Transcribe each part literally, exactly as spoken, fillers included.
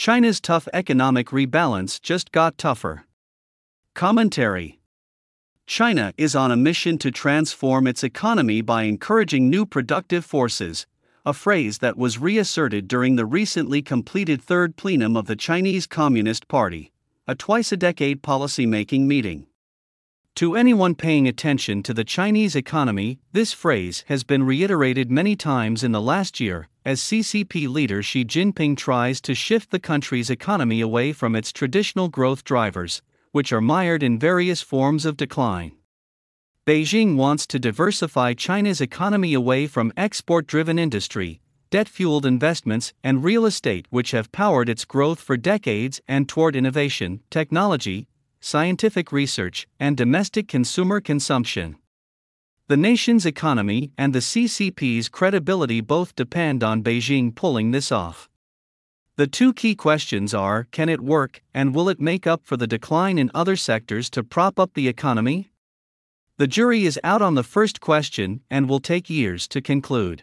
China's tough economic rebalance just got tougher. Commentary. China is on a mission to transform its economy by encouraging new productive forces, a phrase that was reasserted during the recently completed third plenum of the Chinese Communist Party, a twice-a-decade policy-making meeting. To anyone paying attention to the Chinese economy, this phrase has been reiterated many times in the last year, as C C P leader Xi Jinping tries to shift the country's economy away from its traditional growth drivers, which are mired in various forms of decline. Beijing wants to diversify China's economy away from export-driven industry, debt-fueled investments, and real estate, which have powered its growth for decades, and toward innovation, technology, scientific research, and domestic consumer consumption. The nation's economy and the C C P's credibility both depend on Beijing pulling this off. The two key questions are, can it work, and will it make up for the decline in other sectors to prop up the economy? The jury is out on the first question and will take years to conclude.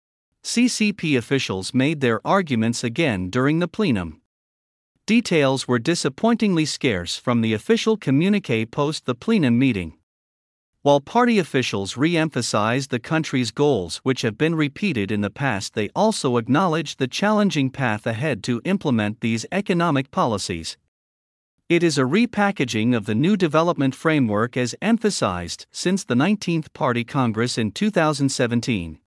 C C P officials made their arguments again during the plenum. Details were disappointingly scarce from the official communiqué post the plenum meeting. While party officials re-emphasized the country's goals, which have been repeated in the past, they also acknowledged the challenging path ahead to implement these economic policies. It is a repackaging of the new development framework as emphasized since the nineteenth Party Congress in two thousand seventeen.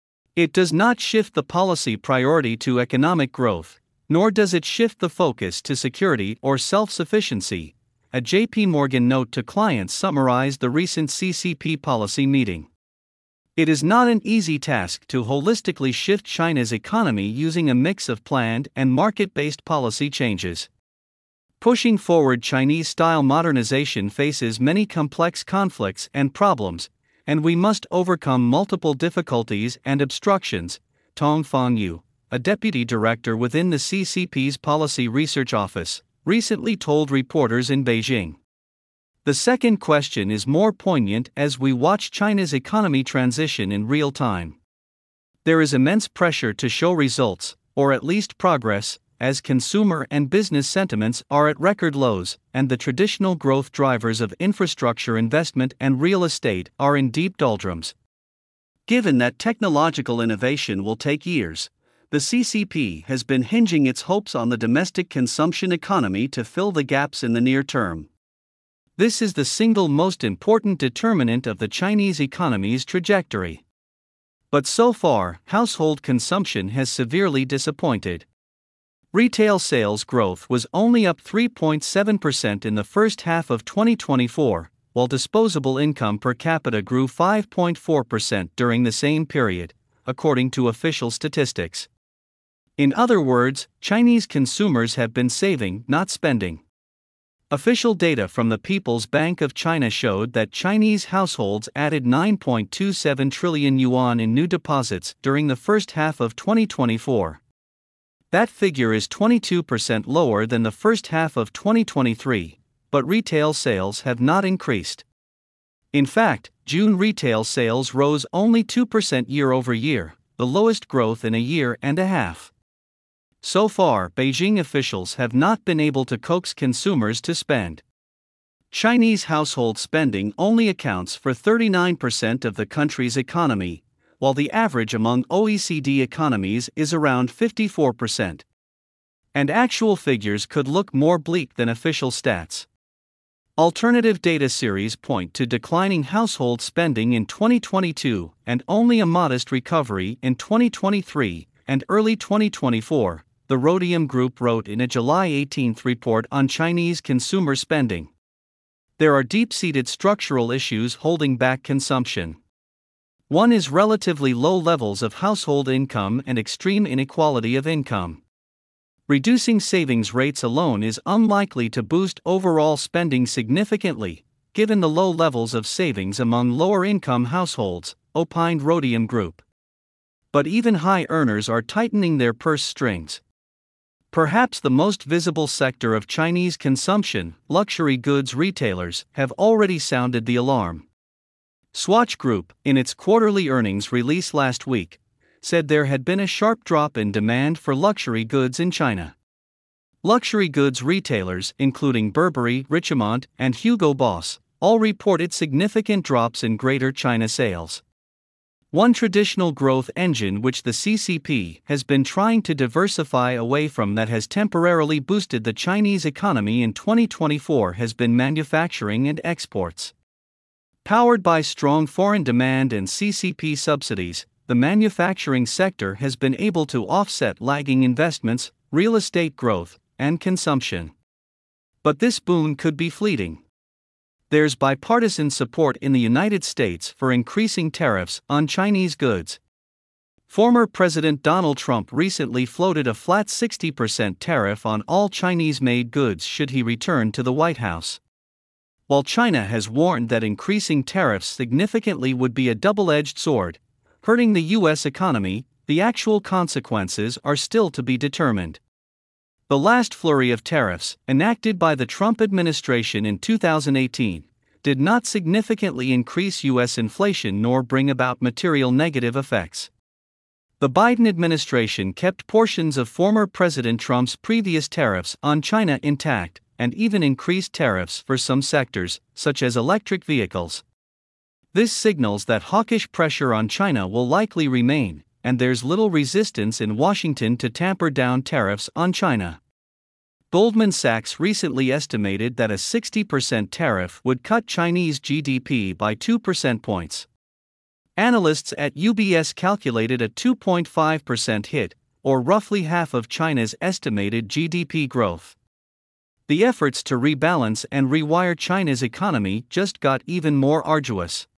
It does not shift the policy priority to economic growth, nor does it shift the focus to security or self-sufficiency. A J P Morgan note to clients summarized the recent C C P policy meeting. It is not an easy task to holistically shift China's economy using a mix of planned and market-based policy changes. Pushing forward Chinese-style modernization faces many complex conflicts and problems, and we must overcome multiple difficulties and obstructions, Tong Fangyu, a deputy director within the C C P's Policy Research Office, recently told reporters in Beijing. The second question is more poignant as we watch China's economy transition in real time. There is immense pressure to show results, or at least progress, as consumer and business sentiments are at record lows, and the traditional growth drivers of infrastructure investment and real estate are in deep doldrums. Given that technological innovation will take years, the C C P has been hinging its hopes on the domestic consumption economy to fill the gaps in the near term. This is the single most important determinant of the Chinese economy's trajectory. But so far, household consumption has severely disappointed. Retail sales growth was only up three point seven percent in the first half of twenty twenty-four, while disposable income per capita grew five point four percent during the same period, according to official statistics. In other words, Chinese consumers have been saving, not spending. Official data from the People's Bank of China showed that Chinese households added nine point two seven trillion yuan in new deposits during the first half of twenty twenty-four. That figure is twenty-two percent lower than the first half of twenty twenty-three, but retail sales have not increased. In fact, June retail sales rose only two percent year over year, the lowest growth in a year and a half. So far, Beijing officials have not been able to coax consumers to spend. Chinese household spending only accounts for thirty-nine percent of the country's economy, while the average among O E C D economies is around fifty-four percent. And actual figures could look more bleak than official stats. Alternative data series point to declining household spending in twenty twenty-two and only a modest recovery in twenty twenty-three and early twenty twenty-four, the Rhodium Group wrote in a July eighteenth report on Chinese consumer spending. There are deep-seated structural issues holding back consumption. One is relatively low levels of household income and extreme inequality of income. Reducing savings rates alone is unlikely to boost overall spending significantly, given the low levels of savings among lower-income households, opined Rhodium Group. But even high earners are tightening their purse strings. Perhaps the most visible sector of Chinese consumption, luxury goods retailers, have already sounded the alarm. Swatch Group, in its quarterly earnings release last week, said there had been a sharp drop in demand for luxury goods in China. Luxury goods retailers, including Burberry, Richemont, and Hugo Boss, all reported significant drops in Greater China sales. One traditional growth engine which the C C P has been trying to diversify away from that has temporarily boosted the Chinese economy in twenty twenty-four has been manufacturing and exports. Powered by strong foreign demand and C C P subsidies, the manufacturing sector has been able to offset lagging investments, real estate growth, and consumption. But this boon could be fleeting. There's bipartisan support in the United States for increasing tariffs on Chinese goods. Former President Donald Trump recently floated a flat sixty percent tariff on all Chinese-made goods should he return to the White House. While China has warned that increasing tariffs significantly would be a double-edged sword, hurting the U S economy, the actual consequences are still to be determined. The last flurry of tariffs, enacted by the Trump administration in two thousand eighteen, did not significantly increase U S inflation nor bring about material negative effects. The Biden administration kept portions of former President Trump's previous tariffs on China intact, and even increased tariffs for some sectors, such as electric vehicles. This signals that hawkish pressure on China will likely remain, and there's little resistance in Washington to tamper down tariffs on China. Goldman Sachs recently estimated that a sixty percent tariff would cut Chinese G D P by two percentage points. Analysts at U B S calculated a two point five percent hit, or roughly half of China's estimated G D P growth. The efforts to rebalance and rewire China's economy just got even more arduous.